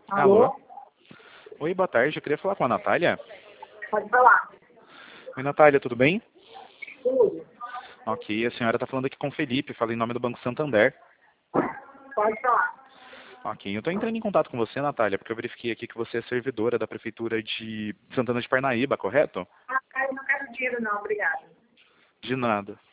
Alô? Alô? Oi, boa tarde. Eu queria falar com a Natália. Pode falar. Oi, Natália, tudo bem? Tudo. Ok, a senhora está falando aqui com o Felipe, fala em nome do Banco Santander. Pode falar. Ok, eu estou entrando em contato com você, Natália, porque eu verifiquei aqui que você é servidora da Prefeitura de Santana de Parnaíba, correto? Ah, eu não quero dinheiro não, obrigada. De nada.